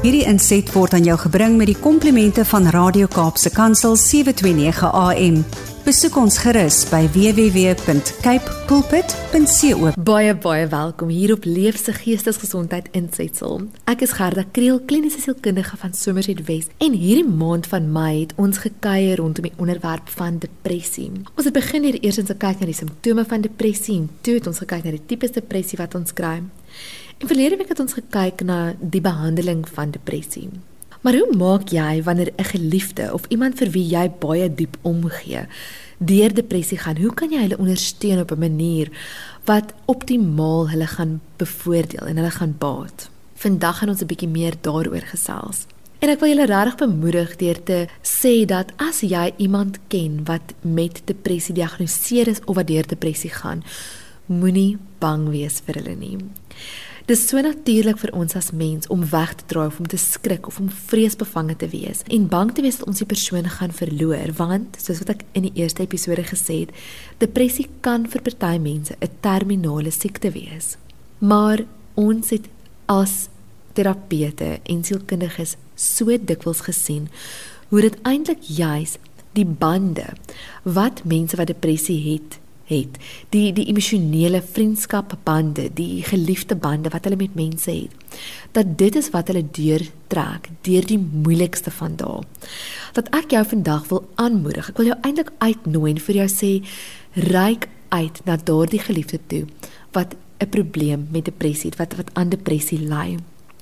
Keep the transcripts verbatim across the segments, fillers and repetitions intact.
Hierdie inset word aan jou gebring met die komplimente van Radio Kaapse Kansel sewe twee nege A M. Besoek ons gerus by w w w punt cape pulpit punt co. Baie, baie welkom hier op Leefse Geestesgesondheid Insetsel. Ek is Gerda Kriel, kliniese sielkundige van Somerset West, en hierdie maand van Mei het ons gekuier rondom die onderwerp van depressie. Ons het begin hier eers eens gekyk na die simptome van depressie, en toe het ons gekyk na die tipes depressie wat ons kry. En verlede week het ons gekyk na die behandeling van depressie. Maar hoe maak jy wanneer 'n geliefde of iemand vir wie jy baie diep omgee deur depressie gaan? Hoe kan jy hulle ondersteun op 'n manier wat optimaal hulle gaan bevoordeel en hulle gaan baat? Vandag gaan ons 'n bietjie meer daaroor gesels. En ek wil julle regtig bemoedig deur te sê dat as jy iemand ken wat met depressie gediagnoseer is of wat deur depressie gaan, moenie bang wees vir hulle nie. Dit is so natuurlik vir ons as mens om weg te draai of om te skrik of om vreesbevange te wees en bang te wees dat ons die persoon gaan verloor, want soos wat ek in die eerste episode gesê het, depressie kan vir party mense 'n terminale siekte wees. Maar ons het as terapeute en sielkundiges so dikwels gesien hoe dit eintlik juis die bande wat mense wat depressie het het, die, die emosionele vriendskapbande, die geliefde bande wat hulle met mense het, dat dit is wat hulle deurtrek, deur die moeilikste van dae. Dat ek jou vandag wil aanmoedig, ek wil jou eintlik uitnooi en vir jou sê, reik uit na daardie geliefde toe, wat 'n probleem met depressie het, wat, wat aan depressie ly.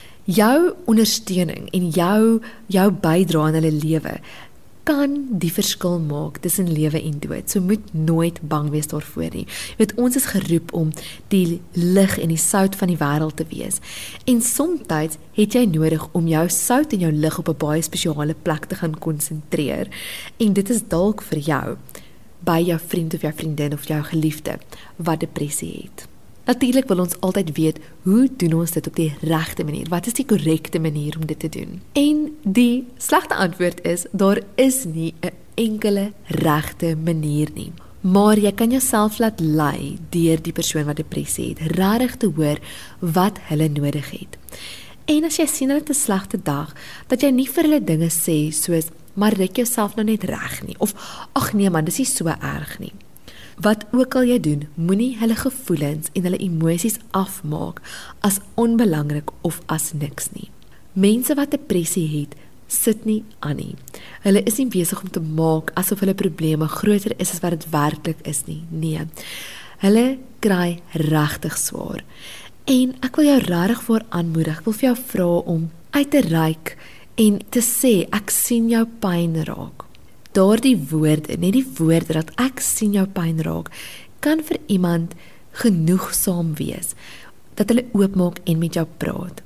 Jou ondersteuning en jou, jou bydrae aan hulle lewe, kan die verskil maak tussen lewe en dood. So moet nooit bang wees daarvoor nie. Jy weet, ons is geroep om die lig en die sout van die wêreld te wees. En soms het jy nodig om jou sout en jou lig op 'n baie spesiale plek te gaan konsentreer. En dit is dalk vir jou by jou vriend of jou vriendin of jou geliefde wat depressie het. Natuurlik wil ons altyd weet, hoe doen ons dit op die regte manier? Wat is die korrekte manier om dit te doen? En die slegte antwoord is, daar is nie 'n enkele regte manier nie. Maar jy kan jouself laat lei deur die persoon wat depressie het, regtig te hoor wat hulle nodig het. En as jy sien hulle het 'n slegte dag, dat jy nie vir hulle dinge sê soos, maar red jouself nou net reg nie, of ag nee man, dis nie so erg nie. Wat ook al jy doen, moenie hulle gevoelens en hulle emosies afmaak as onbelangrik of as niks nie. Mense wat depressie het, sit nie aan nie. Hulle is nie besig om te maak asof hulle probleme groter is as wat dit werklik is nie. Nee, hulle kry regtig swaar. En ek wil jou regtig voor aanmoedig, ek wil vir jou vra om uit te reik en te sê, ek sien jou pyn raak. Daardie woorde, net die woorde dat ek sien jou pyn raak, kan vir iemand genoegsaam wees, dat hulle oopmaak en met jou praat.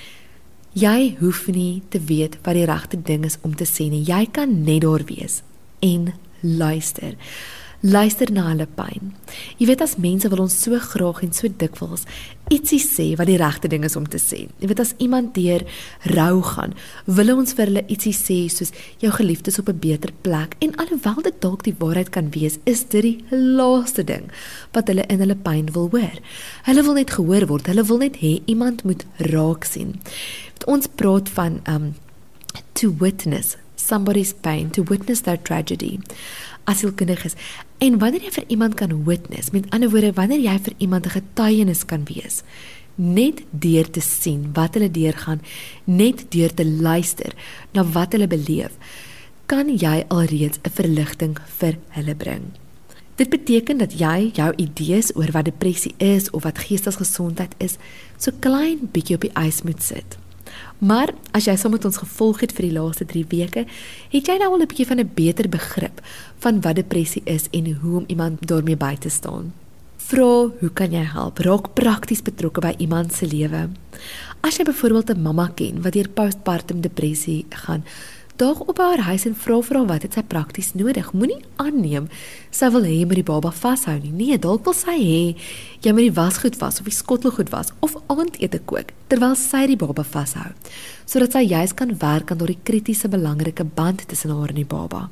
Jy hoef nie te weet wat die regte ding is om te sê nie, jy kan net daar wees en luister. Luister na hulle pyn. Jy weet, as mense wil ons so graag en so dikwels ietsie sê wat die regte ding is om te sê. Jy weet, as iemand deur rou gaan, wil ons vir hulle ietsie sê soos jou geliefde is op 'n beter plek, en alhoewel dit dalk die waarheid kan wees, is dit die laaste ding wat hulle in hulle pyn wil hoor. Hulle wil net gehoor word, hulle wil net hê iemand moet raak sien. Ons praat van um, to witness somebody's pain, to witness their tragedy, as sielkundiges. En wanneer jy vir iemand kan witness, met ander woorde, wanneer jy vir iemand 'n getuienis kan wees, net deur te sien wat hulle deurgaan, net deur te luister na wat hulle beleef, kan jy alreeds 'n verligting vir hulle bring. Dit beteken dat jy jou idees oor wat depressie is of wat geestesgesondheid is, so klein bietjie op die ys moet sit. Maar as jy saam met ons gevolg het vir die laaste drie weke, het jy nou al 'n bietjie van 'n beter begrip van wat depressie is en hoe om iemand daarmee by te staan. Vra, hoe kan jy help? Raak prakties betrokke by iemand se lewe. As jy byvoorbeeld 'n mamma ken wat deur postpartum depressie gaan, daag op haar huis en vra vir haar wat het sy prakties nodig. Moenie aanneem sy wil hê jy moet die baba vashou nie. Nee, dalk wil sy hê jy moet die wasgoed was of die skottelgoed was of aandete kook terwyl sy die baba vashou, sodat sy juis kan werk aan daardie kritiese belangrike band tussen haar en die baba.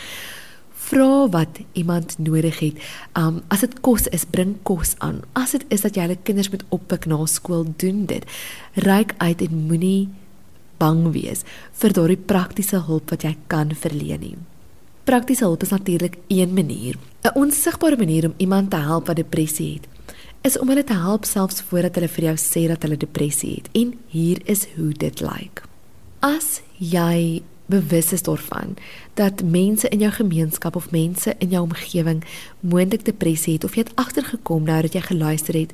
Vra wat iemand nodig het. Um, as dit kos is, bring kos aan. As dit is dat jy hulle kinders moet oppik na skool, doen dit. Ryk uit en moenie bang wees vir daardie praktiese hulp wat jy kan verleen nie. Praktiese hulp is natuurlik een manier. 'n Onsigbare manier om iemand te help wat depressie het, is om hulle te help selfs voordat hulle vir jou sê dat hulle depressie het. En hier is hoe dit lyk. As jy bewus is daarvan dat mense in jou gemeenskap of mense in jou omgewing moontlik depressie het, of jy het agtergekom nou dat jy geluister het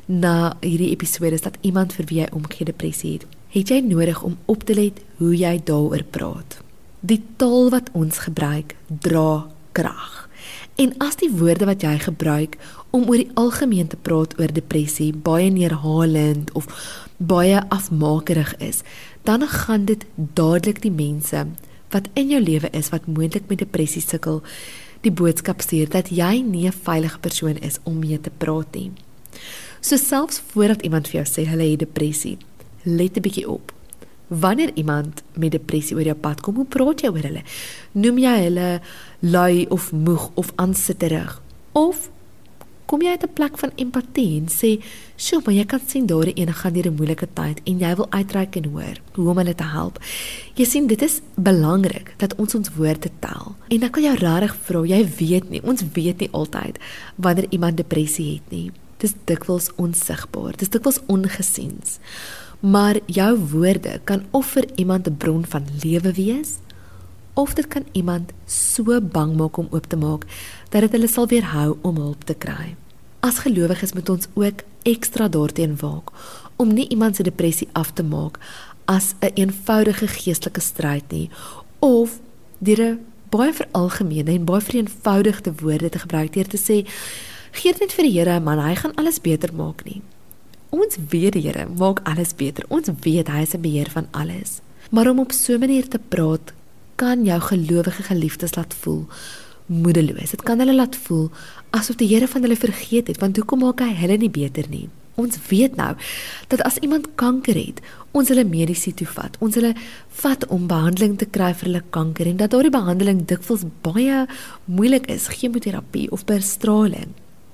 na hierdie episodes dat iemand vir wie jy omgee depressie het, het jy nodig om op te let hoe jy daaroor praat. Die taal wat ons gebruik, dra krag. En as die woorde wat jy gebruik om oor die algemeen te praat oor depressie baie neerhalend of baie afmakerig is, dan gaan dit dadelik die mense wat in jou lewe is, wat moontlik met depressie sukkel, die boodskap stuur dat jy nie 'n veilige persoon is om mee te praat nie. So selfs voordat iemand vir jou sê hulle het depressie, let 'n bietjie op. Wanneer iemand met depressie oor jou pad kom, hoe praat jy oor hulle? Noem jy hulle lui of moeg of aansitterig? Of kom jy uit 'n plek van empatie en sê, "Sjoe, maar jy kan sien daar ene gaan deur 'n moeilike tyd en jy wil uitreik en hoor hoe om hulle te help." Jy sien, dit is belangrik dat ons ons woorde tel. En ek wil jou regtig vra, jy weet nie, ons weet nie altyd wanneer iemand depressie het nie. Dis dikwels onsigbaar, dis dikwels ongesiens. Maar jou woorde kan of vir iemand 'n bron van lewe wees, of dit kan iemand so bang maak om oop te maak, dat dit hulle sal weerhou om hulp te kry. As gelowiges moet ons ook ekstra daarteen waak, om nie iemand se depressie af te maak as 'n eenvoudige geestelike stryd nie, of deur 'n baie veralgemene en baie vereenvoudigde woorde te gebruik, deur te sê, "Gee dit net vir die Here, man, hy gaan alles beter maak nie." Ons weet die Here maak alles beter, ons weet hy is in beheer van alles. Maar om op so 'n manier te praat, kan jou gelowige geliefdes laat voel moedeloos. Dit kan hulle laat voel asof die Here van hulle vergeet het, want hoekom maak hy hulle nie beter nie? Ons weet nou dat as iemand kanker het, ons hulle mediese toe vat, ons hulle vat om behandeling te kry vir hulle kanker, en dat daardie behandeling dikwels baie moeilik is, chemoterapie of bestraling.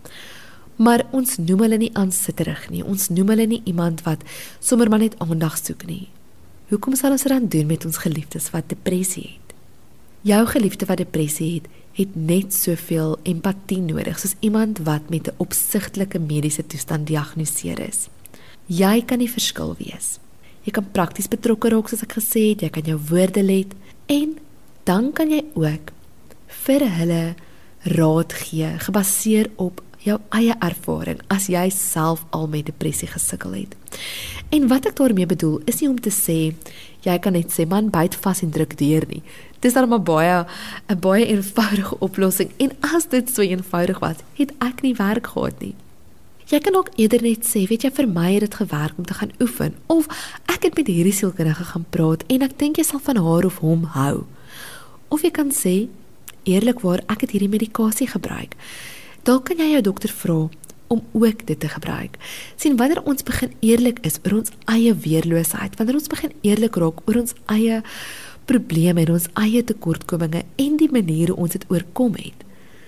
Maar ons noem hulle nie aansitterig nie, ons noem hulle nie iemand wat sommer maar net aandag soek nie. Hoekom sal ons dit dan doen met ons geliefdes wat depressie het? Jou geliefde wat depressie het, het net soveel empatie nodig, soos iemand wat met 'n opsigtelike mediese toestand diagnoseer is. Jy kan die verskil wees. Jy kan prakties betrokke raak, soos ek gesê het, jy kan jou woorde let, en dan kan jy ook vir hulle raad gee, gebaseer op jou eie ervaring, as jy self al met depressie gesukkel het. En wat ek daarmee bedoel, is nie om te sê, jy kan net sê, man, byt vas en druk deur nie. Dit is dan maar baie, 'n baie eenvoudige oplossing, en as dit so eenvoudig was, het ek nie werk gehad nie. Jy kan ook eerder net sê, weet jy, vir my het dit gewerk om te gaan oefen, of ek het met hierdie sielkundige gaan praat, en ek dink jy sal van haar of hom hou. Of jy kan sê, eerlikwaar, ek het hierdie medikasie gebruik. Dalk kan jy jou dokter vra om ook dit te gebruik. Sien, wanneer ons begin eerlik is oor ons eie weerloosheid, wanneer ons begin eerlik raak oor ons eie probleme en ons eie tekortkominge en die maniere ons dit oorkom het,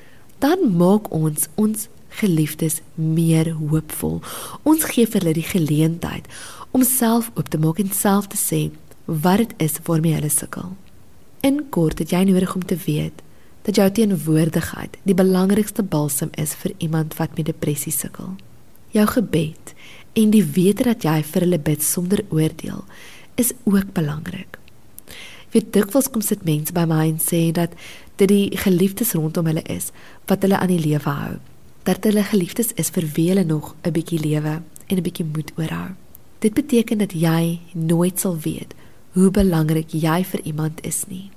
dan maak ons ons geliefdes meer hoopvol. Ons gee vir hulle die geleentheid om self oop te maak en self te sê wat dit is waarmee hulle sukkel. In kort het jy nodig om te weet dat jou teenwoordigheid die belangrikste balsem is vir iemand wat met depressie sukkel. Jou gebed en die wete dat jy vir hulle bid sonder oordeel is ook belangrik. Weet, dikwels kom sit mense by my en sê dat dit die geliefdes rondom hulle is wat hulle aan die lewe hou. Dat hulle geliefdes is vir wie hulle nog 'n bietjie lewe en 'n bietjie moed oorhou. Dit beteken dat jy nooit sal weet hoe belangrik jy vir iemand is nie.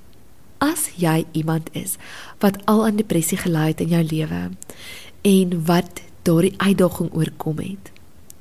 As jy iemand is wat al aan depressie gelei het in jou lewe en wat daardie uitdaging oorkom het,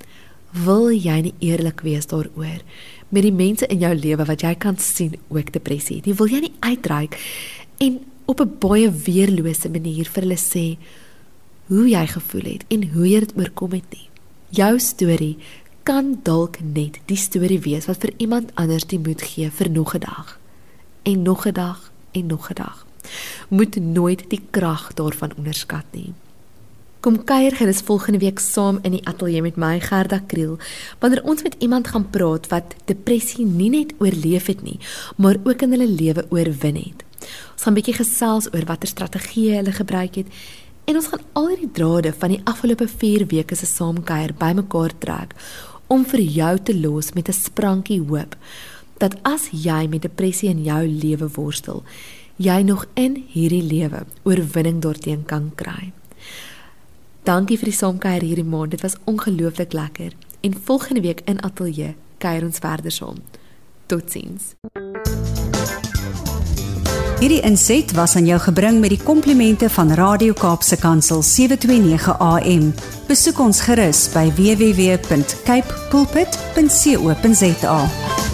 wil jy nie eerlik wees daaroor met die mense in jou lewe wat jy kan sien ook depressie het nie? Wil jy nie uitreik en op 'n baie weerlose manier vir hulle sê hoe jy gevoel het en hoe jy dit oorkom het nie? Jou storie kan dalk net die storie wees wat vir iemand anders die moed gee vir nog 'n dag en nog 'n dag en nog 'n dag. Moet nooit die krag daarvan onderskat nie. Kom kuier gerus volgende week saam in die ateljee met my, Gerda Kriel, wanneer ons met iemand gaan praat wat depressie nie net oorleef het nie, maar ook in hulle lewe oorwin het. Ons gaan 'n bietjie gesels oor watter strategieë hulle gebruik het, en ons gaan al die drade van die afgelope vier weke se saamkuier bymekaar trek, om vir jou te los met 'n sprankie hoop, dat as jy met depressie in jou lewe worstel, jy nog in hierdie lewe oorwinning daarteen kan kry. Dankie vir die saamkuier hierdie maand, dit was ongelooflik lekker. En volgende week in ateljee kuier ons verder saam. Totsiens. Hierdie inset was aan jou gebring met die komplimente van Radio Kaapse Kansel sewe twee nege A M. Besoek ons gerus by w w w punt cape pulpit punt co punt za.